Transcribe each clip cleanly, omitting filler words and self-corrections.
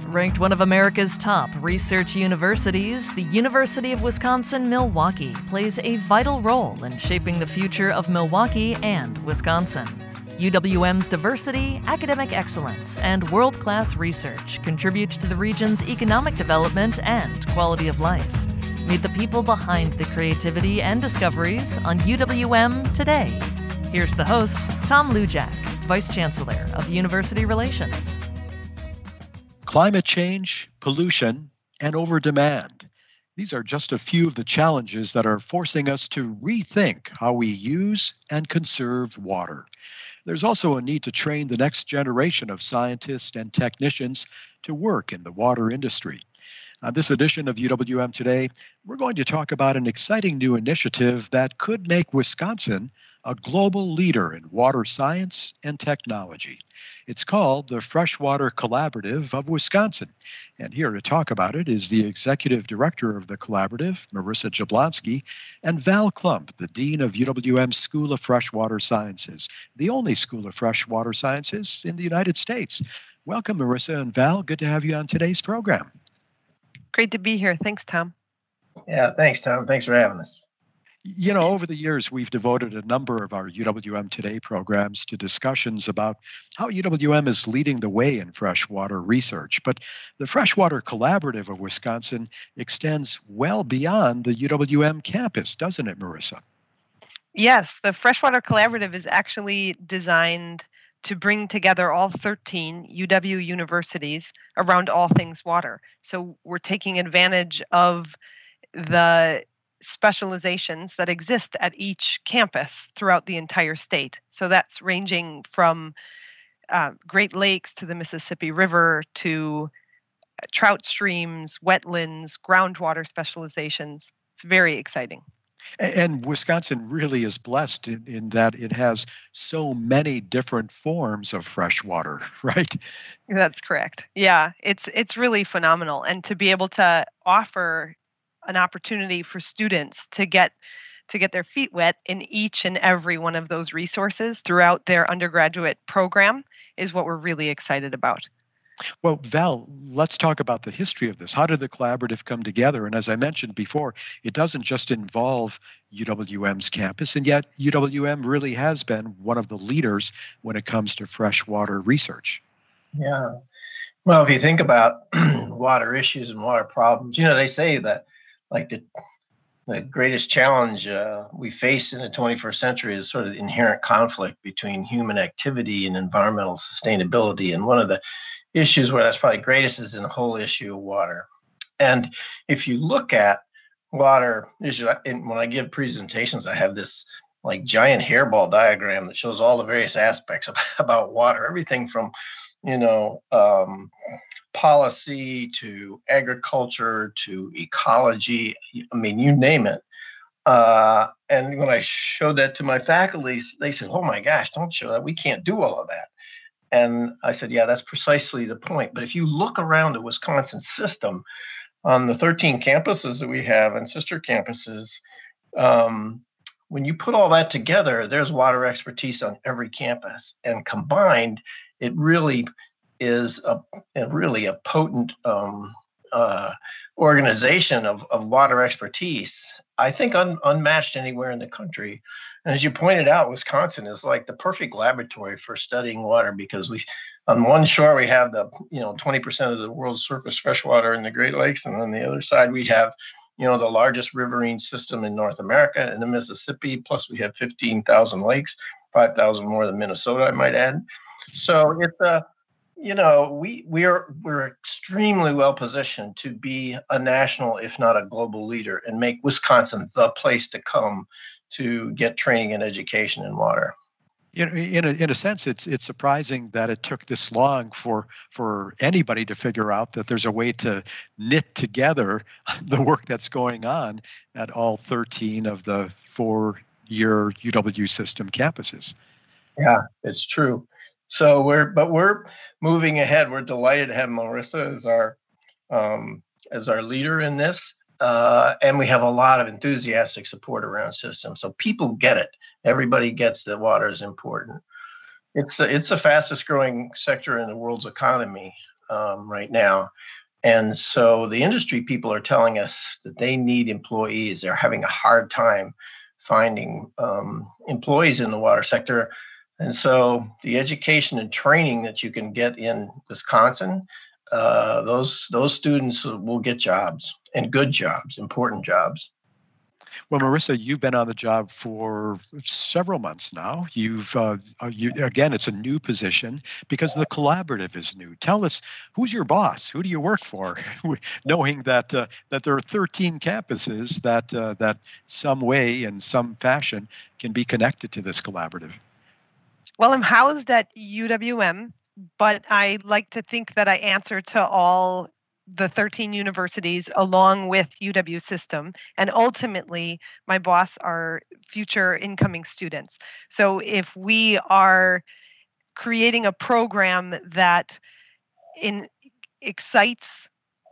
Ranked one of America's top research universities, the University of Wisconsin-Milwaukee plays a vital role in shaping the future of Milwaukee and Wisconsin. UWM's diversity, academic excellence, and world-class research contribute to the region's economic development and quality of life. Meet the people behind the creativity and discoveries on UWM Today. Here's the host, Tom Lujack, Vice Chancellor of University Relations. Climate change, pollution, and overdemand. These are just a few of the challenges that are forcing us to rethink how we use and conserve water. There's also a need to train the next generation of scientists and technicians to work in the water industry. On this edition of UWM Today, we're going to talk about an exciting new initiative that could make Wisconsin a global leader in water science and technology. It's called the Freshwater Collaborative of Wisconsin. And here to talk about it is the Executive Director of the Collaborative, Marissa Jablonski, and Val Klump, the Dean of UWM's School of Freshwater Sciences, the only School of Freshwater Sciences in the United States. Welcome, Marissa and Val. Good to have you on today's program. Great to be here. Thanks, Tom. Yeah, thanks, Tom. Thanks for having us. You know, over the years, we've devoted a number of our UWM Today programs to discussions about how UWM is leading the way in freshwater research. But the Freshwater Collaborative of Wisconsin extends well beyond the UWM campus, doesn't it, Marissa? Yes, the Freshwater Collaborative is actually designed to bring together all 13 UW universities around all things water. So we're taking advantage of the specializations that exist at each campus throughout the entire state. So that's ranging from Great Lakes to the Mississippi River to trout streams, wetlands, groundwater specializations. It's very exciting. And Wisconsin really is blessed in that it has so many different forms of fresh water, right? That's correct. Yeah, it's really phenomenal. And to be able to offer an opportunity for students to get their feet wet in each and every one of those resources throughout their undergraduate program is what we're really excited about. Well, Val, let's talk about the history of this. How did the collaborative come together? And as I mentioned before, it doesn't just involve UWM's campus, and yet UWM really has been one of the leaders when it comes to freshwater research. Yeah. Well, if you think about water issues and water problems, they say that like the greatest challenge we face in the 21st century is sort of the inherent conflict between human activity and environmental sustainability. And one of the issues where that's probably greatest is in the whole issue of water. And if you look at water issues, and when I give presentations, I have this like giant hairball diagram that shows all the various aspects about water, everything from policy to agriculture to ecology. I mean, you name it. And when I showed that to my faculty, they said, "Oh my gosh, don't show that. We can't do all of that." And I said, yeah, that's precisely the point. But if you look around the Wisconsin system on the 13 campuses that we have and sister campuses, when you put all that together, there's water expertise on every campus. And combined, it really is a potent organization of water expertise, I think unmatched anywhere in the country. And as you pointed out, Wisconsin is like the perfect laboratory for studying water because on one shore we have the 20% of the world's surface freshwater in the Great Lakes, and on the other side we have the largest riverine system in North America in the Mississippi. Plus we have 15,000 lakes, 5,000 more than Minnesota, I might add. So it's we're extremely well positioned to be a national, if not a global leader, and make Wisconsin the place to come to get training and education in water. In a sense, it's surprising that it took this long for anybody to figure out that there's a way to knit together the work that's going on at all 13 of the 4-year UW system campuses. Yeah, it's true. So we're moving ahead. We're delighted to have Marissa as our leader in this, and we have a lot of enthusiastic support around systems. So people get it. Everybody gets that water is important. It's the fastest growing sector in the world's economy. right now. And so the industry people are telling us that they need employees. They're having a hard time finding employees in the water sector. And so the education and training that you can get in Wisconsin, those students will get jobs, and good jobs, important jobs. Well, Marissa, you've been on the job for several months now. Again, it's a new position because the collaborative is new. Tell us, who's your boss? Who do you work for? Knowing that there are 13 campuses that some way, in some fashion, can be connected to this collaborative. Well, I'm housed at UWM, but I like to think that I answer to all the 13 universities along with UW System. And ultimately, my boss are future incoming students. So if we are creating a program that excites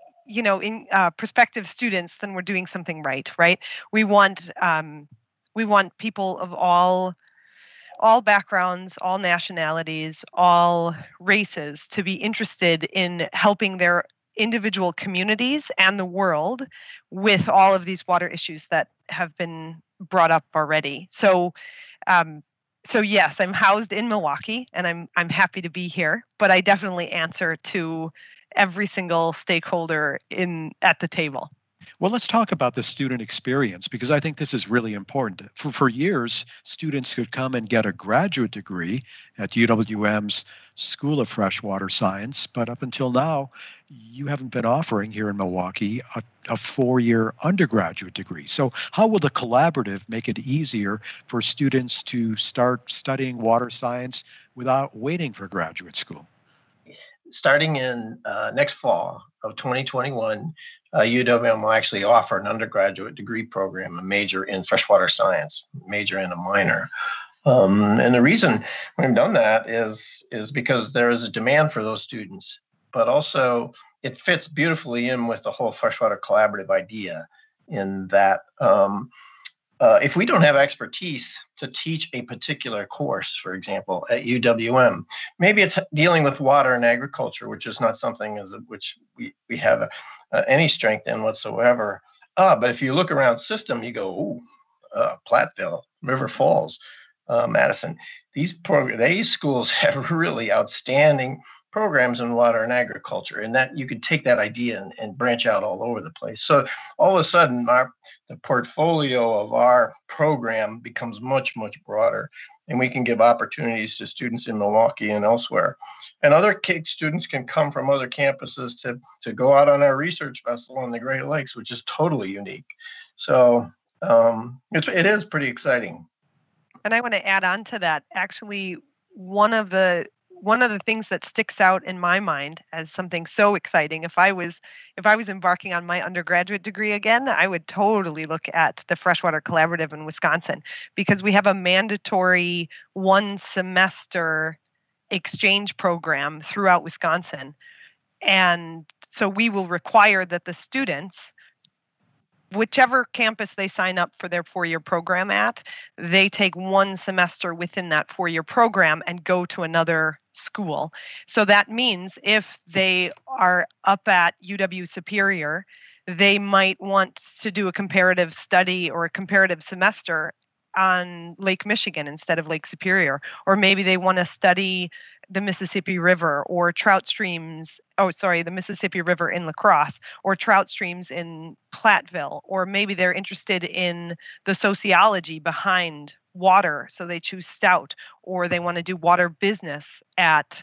prospective students, then we're doing something right? We want people of all backgrounds, all nationalities, all races to be interested in helping their individual communities and the world with all of these water issues that have been brought up already. So yes, I'm housed in Milwaukee, and I'm happy to be here. But I definitely answer to every single stakeholder at the table. Well, let's talk about the student experience, because I think this is really important. For years, students could come and get a graduate degree at UWM's School of Freshwater Science, but up until now, you haven't been offering here in Milwaukee a four-year undergraduate degree. So how will the collaborative make it easier for students to start studying water science without waiting for graduate school? Starting in next fall of 2021, UWM will actually offer an undergraduate degree program, a major in freshwater science, major and a minor. And the reason we've done that is because there is a demand for those students, but also it fits beautifully in with the whole freshwater collaborative idea in that if we don't have expertise to teach a particular course, for example, at UWM, maybe it's dealing with water and agriculture, which is not something which we have any strength in whatsoever. But if you look around system, you go, Platteville, River Falls, Madison. These schools have really outstanding programs in water and agriculture, and that you could take that idea and branch out all over the place. So all of a sudden, the portfolio of our program becomes much, much broader, and we can give opportunities to students in Milwaukee and elsewhere. And other students can come from other campuses to go out on our research vessel on the Great Lakes, which is totally unique. So it is pretty exciting. And I want to add on to that. Actually, one of the things that sticks out in my mind as something so exciting, if I was embarking on my undergraduate degree again, I would totally look at the Freshwater Collaborative in Wisconsin, because we have a mandatory 1 semester exchange program throughout Wisconsin. And so we will require that the students, whichever campus they sign up for their 4-year program at, they take 1 semester within that 4-year program and go to another school. So that means if they are up at UW Superior, they might want to do a comparative study or a comparative semester on Lake Michigan instead of Lake Superior. Or maybe they want to study the Mississippi River or trout streams, the Mississippi River in La Crosse, or trout streams in Platteville, or maybe they're interested in the sociology behind water, so they choose Stout, or they want to do water business at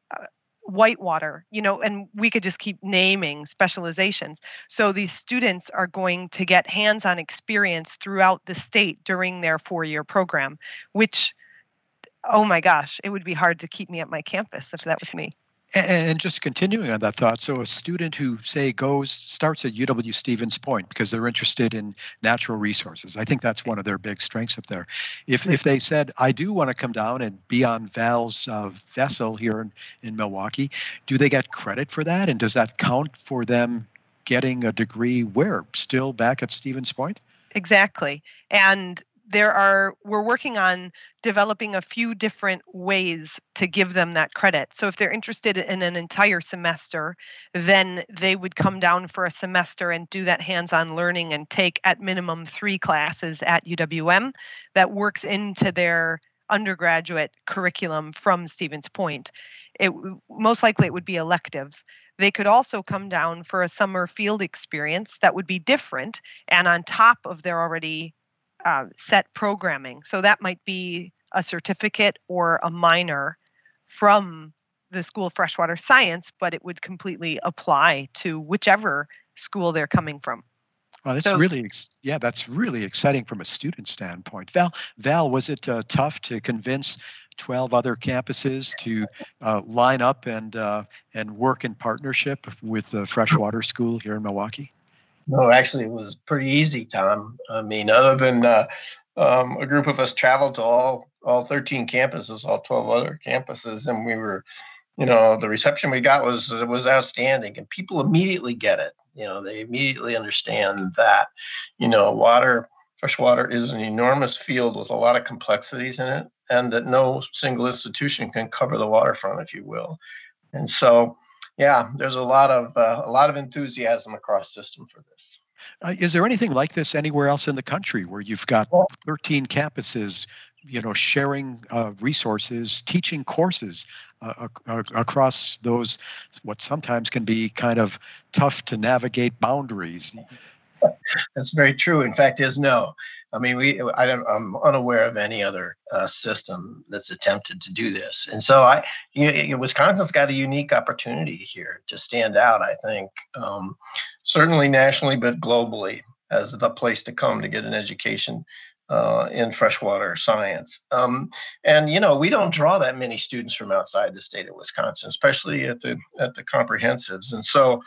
Whitewater, and we could just keep naming specializations. So these students are going to get hands-on experience throughout the state during their 4-year program, which, oh my gosh, it would be hard to keep me at my campus if that was me. And just continuing on that thought, so a student who, say, starts at UW Stevens Point because they're interested in natural resources, I think that's one of their big strengths up there. If they said, I do want to come down and be on Val's vessel here in Milwaukee, do they get credit for that? And does that count for them getting a degree where? Still back at Stevens Point? Exactly. And we're working on developing a few different ways to give them that credit. So if they're interested in an entire semester, then they would come down for a semester and do that hands-on learning and take at minimum 3 classes at UWM that works into their undergraduate curriculum from Stevens Point. Most likely it would be electives. They could also come down for a summer field experience that would be different and on top of their already set programming. So that might be a certificate or a minor from the School of Freshwater Science, but it would completely apply to whichever school they're coming from. Well, that's that's really exciting from a student standpoint. Val, was it tough to convince 12 other campuses to line up and work in partnership with the Freshwater School here in Milwaukee? No, actually, it was pretty easy, Tom. I mean, other than a group of us traveled to all 13 campuses, all 12 other campuses, and we were, the reception we got was outstanding, and people immediately get it. They immediately understand that, freshwater is an enormous field with a lot of complexities in it, and that no single institution can cover the waterfront, if you will. And so, yeah, there's a lot of enthusiasm across system for this. Is there anything like this anywhere else in the country where you've got 13 campuses, sharing resources, teaching courses across those what sometimes can be kind of tough to navigate boundaries? That's very true. In fact, there's no. I mean, I'm unaware of any other system that's attempted to do this. And so Wisconsin's got a unique opportunity here to stand out, I think, certainly nationally, but globally as the place to come to get an education in freshwater science. And, we don't draw that many students from outside the state of Wisconsin, especially at the comprehensives. And so,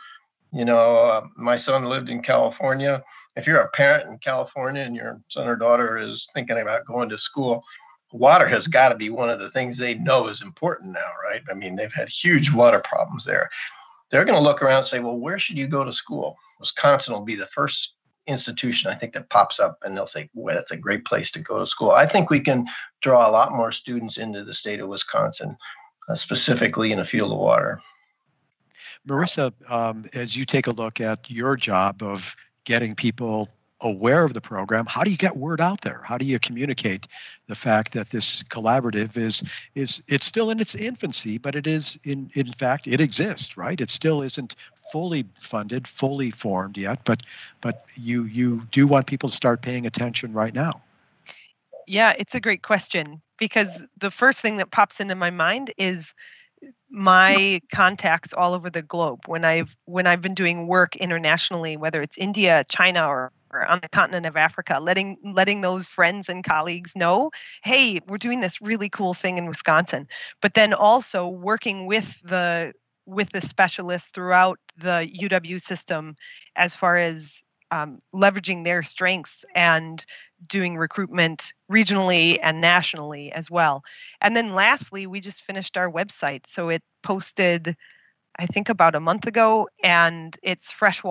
my son lived in California. If you're a parent in California and your son or daughter is thinking about going to school, water has got to be one of the things they know is important now, right? I mean, they've had huge water problems there. They're going to look around and say, well, where should you go to school? Wisconsin will be the first institution, I think, that pops up, and they'll say, well, that's a great place to go to school. I think we can draw a lot more students into the state of Wisconsin, specifically in the field of water. Marissa, as you take a look at your job of getting people aware of the program, how do you get word out there? How do you communicate the fact that this collaborative is it's still in its infancy, but it is in fact it exists, right? It still isn't fully funded, fully formed yet, but you do want people to start paying attention right now. Yeah, it's a great question, because the first thing that pops into my mind is my contacts all over the globe. When I've been doing work internationally, whether it's India, China, or on the continent of Africa, letting those friends and colleagues know, hey, we're doing this really cool thing in Wisconsin. But then also working with the specialists throughout the UW system as far as leveraging their strengths and doing recruitment regionally and nationally as well. And then lastly, we just finished our website. So it posted, I think, about a month ago, and it's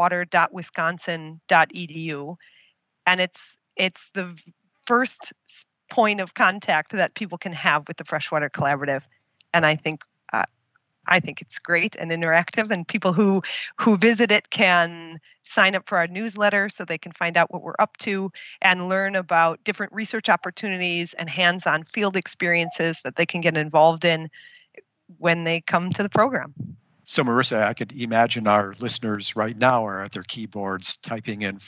freshwater.wisconsin.edu. And it's the first point of contact that people can have with the Freshwater Collaborative. And I think it's great and interactive, and people who visit it can sign up for our newsletter so they can find out what we're up to and learn about different research opportunities and hands-on field experiences that they can get involved in when they come to the program. So, Marissa, I could imagine our listeners right now are at their keyboards typing in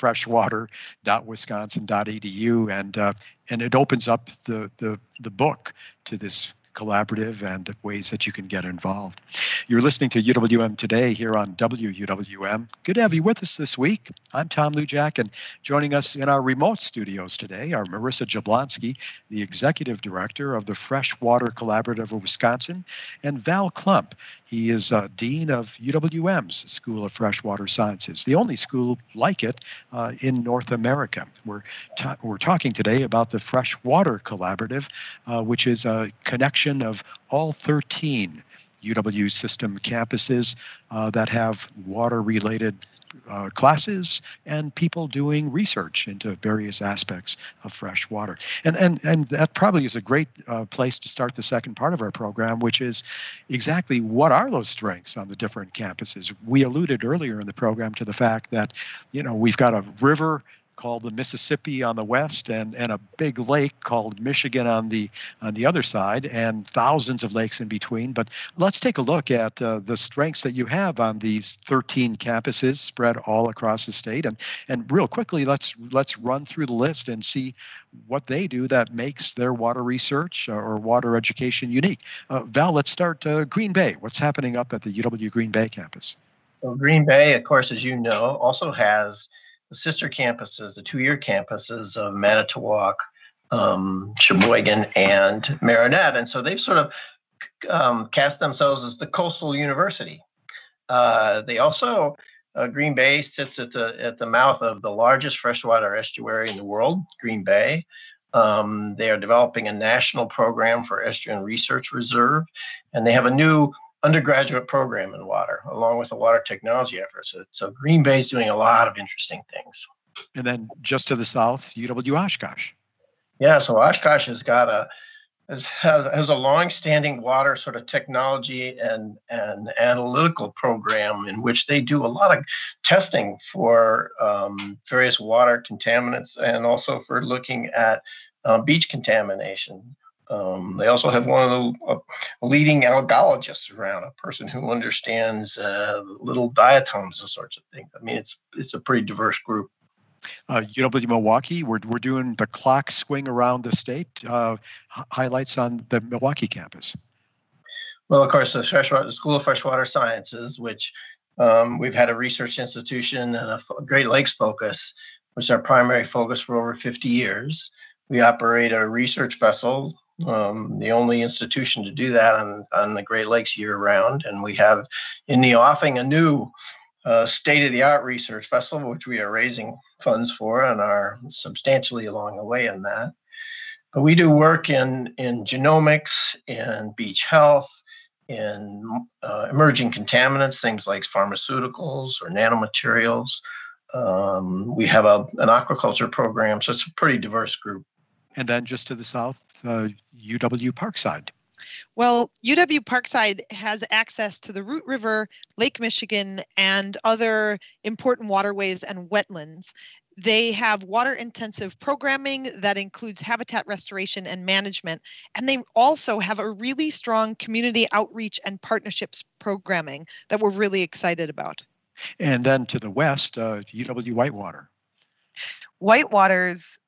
freshwater.wisconsin.edu, and it opens up the book to this collaborative and ways that you can get involved. You're listening to UWM Today here on WUWM. Good to have you with us this week. I'm Tom Lujack, and joining us in our remote studios today are Marissa Jablonski, the Executive Director of the Freshwater Collaborative of Wisconsin, and Val Klump. He is Dean of UWM's School of Freshwater Sciences, the only school like it in North America. We're talking today about the Freshwater Collaborative, which is a connection of all 13 UW system campuses that have water-related classes and people doing research into various aspects of fresh water. And that probably is a great place to start the second part of our program, which is exactly what are those strengths on the different campuses. We alluded earlier in the program to the fact that, we've got a river called the Mississippi on the west and a big lake called Michigan on the other side, and thousands of lakes in between. But let's take a look at the strengths that you have on these 13 campuses spread all across the state. And real quickly, let's run through the list and see what they do that makes their water research or water education unique. Val, let's start Green Bay. What's happening up at the UW Green Bay campus? Well, Green Bay, of course, as you know, also has the sister campuses, the two-year campuses of Manitowoc, Sheboygan, and Marinette. And so they've sort of cast themselves as the coastal university. They also, Green Bay sits at the mouth of the largest freshwater estuary in the world, Green Bay. They are developing a national program for estuarine research reserve, and they have a new undergraduate program in water, along with the water technology efforts. So Green Bay is doing a lot of interesting things. And then just to the south, UW Oshkosh. Yeah, so Oshkosh has got has a long-standing water sort of technology and analytical program in which they do a lot of testing for various water contaminants and also for looking at beach contamination. They also have one of the leading algologists around, a person who understands little diatoms and sorts of things. I mean, it's a pretty diverse group. UW Milwaukee, we're doing the clock swing around the state. Highlights on the Milwaukee campus. Well, of course, the School of Freshwater Sciences, which we've had a research institution and a Great Lakes focus, which is our primary focus for over 50 years. We operate a research vessel, the only institution to do that on the Great Lakes year-round. And we have in the offing a new state-of-the-art research vessel, which we are raising funds for and are substantially along the way in that. But we do work in genomics, in beach health, in emerging contaminants, things like pharmaceuticals or nanomaterials. We have an aquaculture program, so it's a pretty diverse group. And then just to the south, UW Parkside. Well, UW Parkside has access to the Root River, Lake Michigan, and other important waterways and wetlands. They have water-intensive programming that includes habitat restoration and management, and they also have a really strong community outreach and partnerships programming that we're really excited about. And then to the west, UW Whitewater. Whitewater's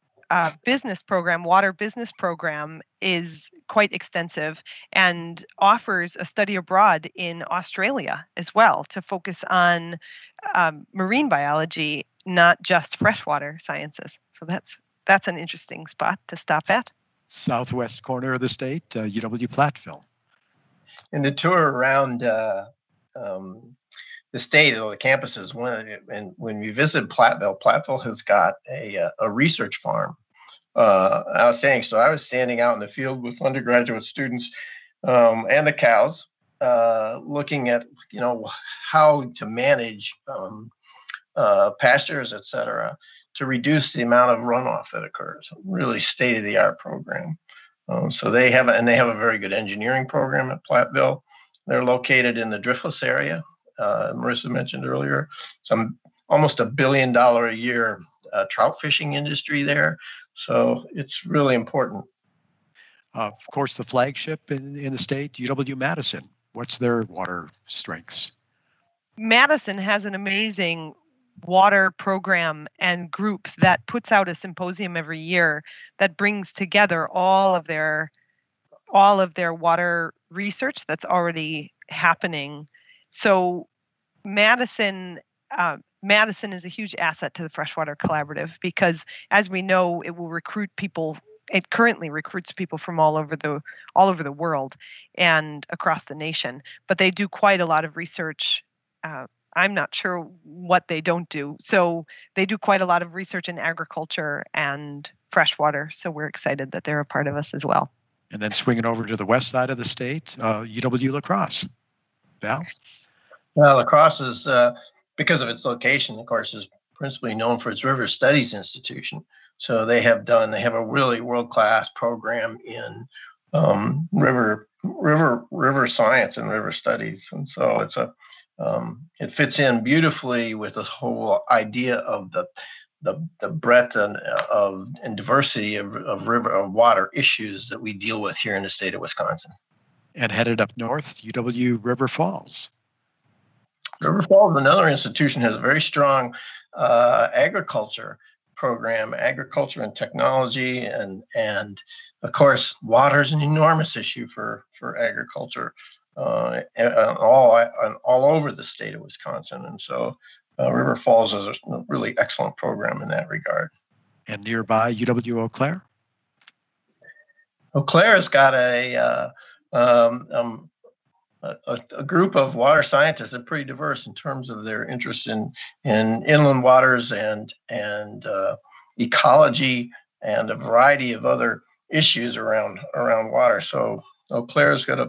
water business program is quite extensive and offers a study abroad in Australia as well to focus on marine biology, not just freshwater sciences. So that's an interesting spot to stop at. Southwest corner of the state, UW Platteville. In the tour around the state or the campuses, when we visited Platteville has got a research farm. Outstanding. So I was standing out in the field with undergraduate students and the cows, looking at how to manage pastures, et cetera, to reduce the amount of runoff that occurs. Really state-of-the-art program. So they have a very good engineering program at Platteville. They're located in the Driftless area. Marissa mentioned earlier, some almost $1 billion a year trout fishing industry there. So it's really important. Of course, the flagship in the state, UW-Madison. What's their water strengths? Madison has an amazing water program and group that puts out a symposium every year that brings together all of their water research that's already happening. So Madison is a huge asset to the Freshwater Collaborative because, as we know, it will recruit people. It currently recruits people from all over the world and across the nation. But they do quite a lot of research. I'm not sure what they don't do. So they do quite a lot of research in agriculture and freshwater. So we're excited that they're a part of us as well. And then swinging over to the west side of the state, UW La Crosse. Val? Well, La Crosse is because of its location, of course, is principally known for its River Studies Institution. So they have a really world-class program in river science and river studies, and so it fits in beautifully with this whole idea of the breadth and diversity of water issues that we deal with here in the state of Wisconsin. And headed up north, UW River Falls. River Falls, another institution, has a very strong agriculture program, agriculture and technology, and of course, water is an enormous issue for agriculture all over the state of Wisconsin, and so River Falls is a really excellent program in that regard. And nearby, UW Eau Claire. Eau Claire has got a group of water scientists that are pretty diverse in terms of their interest in inland waters and ecology and a variety of other issues around water. So Eau Claire's got a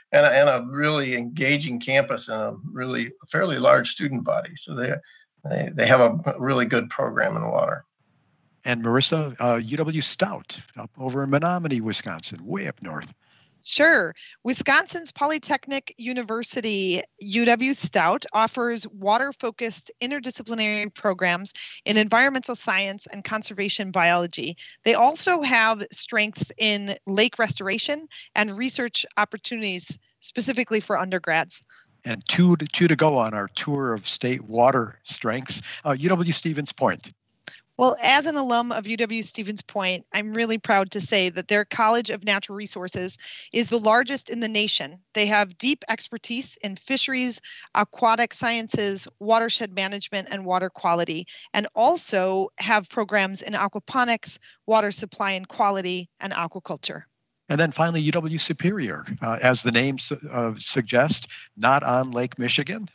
really engaging campus and a really fairly large student body. So they have a really good program in the water. And Marissa, UW Stout up over in Menominee, Wisconsin, way up north. Sure. Wisconsin's Polytechnic University, UW Stout, offers water-focused interdisciplinary programs in environmental science and conservation biology. They also have strengths in lake restoration and research opportunities specifically for undergrads. And two to go on our tour of state water strengths, UW Stevens Point. Well, as an alum of UW Stevens Point, I'm really proud to say that their College of Natural Resources is the largest in the nation. They have deep expertise in fisheries, aquatic sciences, watershed management, and water quality, and also have programs in aquaponics, water supply and quality, and aquaculture. And then finally, UW Superior, as the name suggests, not on Lake Michigan.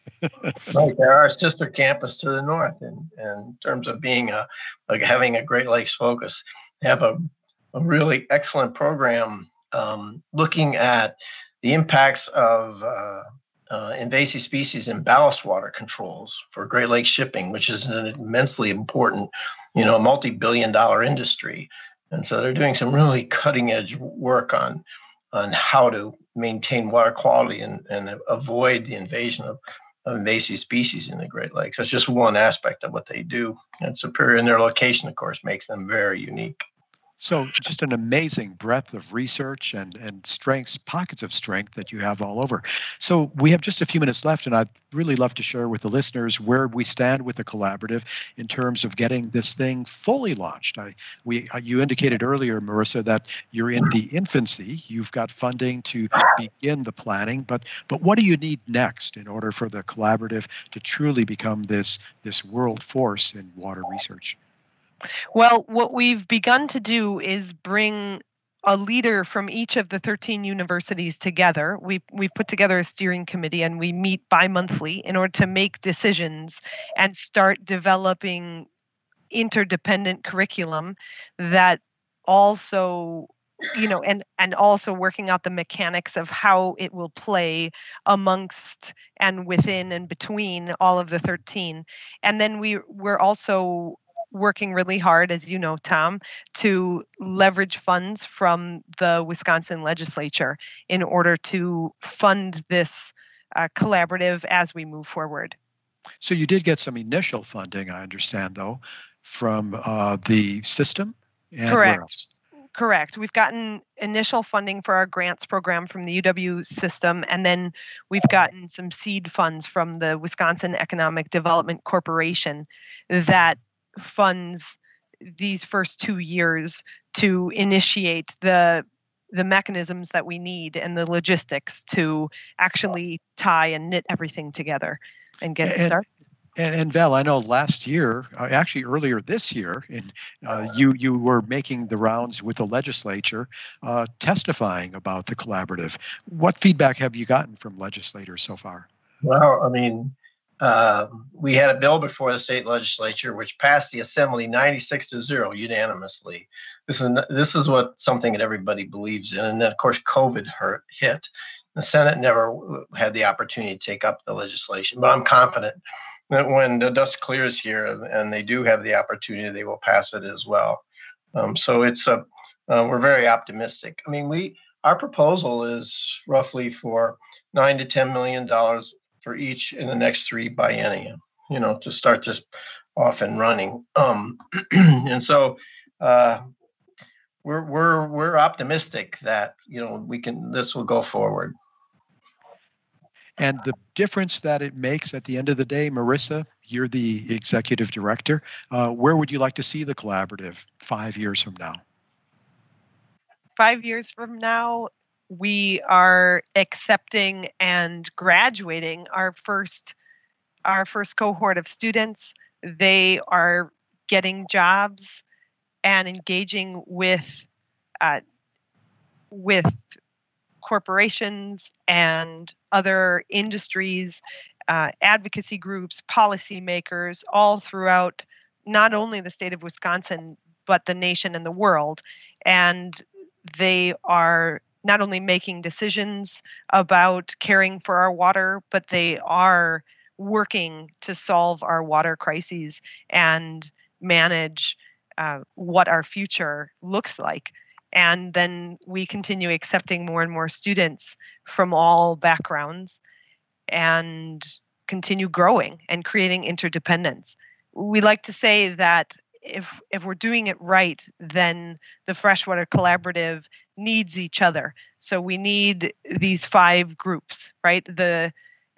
Right, they're our sister campus to the north in terms of being having a Great Lakes focus. They have a really excellent program looking at the impacts of invasive species and ballast water controls for Great Lakes shipping, which is an immensely important, multi-billion-dollar industry. And so they're doing some really cutting-edge work on how to maintain water quality and avoid the invasion of invasive species in the Great Lakes. That's just one aspect of what they do. And Superior, and their location, of course, makes them very unique. So just an amazing breadth of research and strengths, pockets of strength that you have all over. So we have just a few minutes left, and I'd really love to share with the listeners where we stand with the collaborative in terms of getting this thing fully launched. You indicated earlier, Marissa, that you're in the infancy. You've got funding to begin the planning, but what do you need next in order for the collaborative to truly become this world force in water research? Well, what we've begun to do is bring a leader from each of the 13 universities together. We've put together a steering committee, and we meet bi-monthly in order to make decisions and start developing interdependent curriculum that also, and also working out the mechanics of how it will play amongst and within and between all of the 13. And then we're also working really hard, as you know, Tom, to leverage funds from the Wisconsin legislature in order to fund this collaborative as we move forward. So you did get some initial funding, I understand, though, from the system and Correct. Where else? Correct. We've gotten initial funding for our grants program from the UW system, and then we've gotten some seed funds from the Wisconsin Economic Development Corporation that funds these first 2 years to initiate the mechanisms that we need and the logistics to actually tie and knit everything together and get it started. And Val, I know last year, actually earlier this year, you were making the rounds with the legislature, testifying about the collaborative. What feedback have you gotten from legislators so far? Well, we had a bill before the state legislature, which passed the assembly 96-0 unanimously. This is something that everybody believes in. And then, of course, COVID hit. The Senate never had the opportunity to take up the legislation, but I'm confident when the dust clears here and they do have the opportunity, they will pass it as well. So we're very optimistic. I mean, our proposal is roughly for $9 to $10 million for each in the next 3 biennia, to start this off and running. And so we're optimistic that this will go forward. And the difference that it makes at the end of the day, Marissa, you're the executive director. Where would you like to see the collaborative 5 years from now? 5 years from now, we are accepting and graduating our first cohort of students. They are getting jobs and engaging with corporations and other industries, advocacy groups, policymakers, all throughout not only the state of Wisconsin, but the nation and the world. And they are not only making decisions about caring for our water, but they are working to solve our water crises and manage what our future looks like. And then we continue accepting more and more students from all backgrounds and continue growing and creating interdependence. We like to say that if we're doing it right, then the Freshwater Collaborative needs each other. So we need these 5 groups, right? The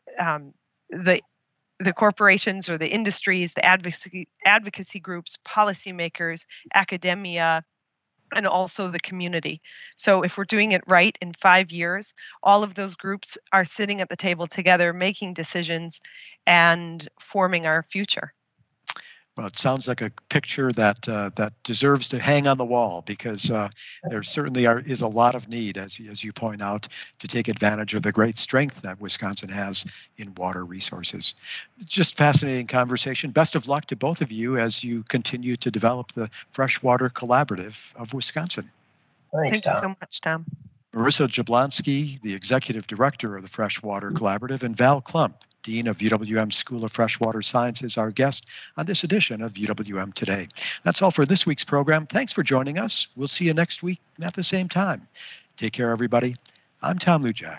corporations or the industries, the advocacy groups, policymakers, academia, and also the community. So if we're doing it right in 5 years, all of those groups are sitting at the table together, making decisions and forming our future. Well, it sounds like a picture that deserves to hang on the wall, because there certainly is a lot of need, as you point out, to take advantage of the great strength that Wisconsin has in water resources. Just fascinating conversation. Best of luck to both of you as you continue to develop the Freshwater Collaborative of Wisconsin. Thanks, Tom. Thank you so much, Tom. Marissa Jablonski, the Executive Director of the Freshwater Collaborative, and Val Klump, Dean of UWM School of Freshwater Science, is our guest on this edition of UWM Today. That's all for this week's program. Thanks for joining us. We'll see you next week at the same time. Take care, everybody. I'm Tom Lujack.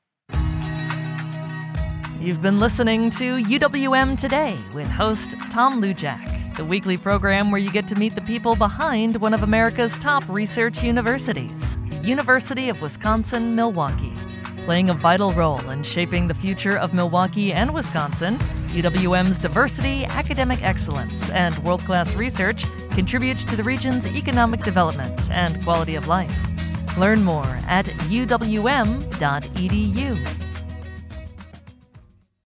You've been listening to UWM Today with host Tom Lujack, the weekly program where you get to meet the people behind one of America's top research universities, University of Wisconsin-Milwaukee. Playing a vital role in shaping the future of Milwaukee and Wisconsin, UWM's diversity, academic excellence, and world-class research contribute to the region's economic development and quality of life. Learn more at uwm.edu.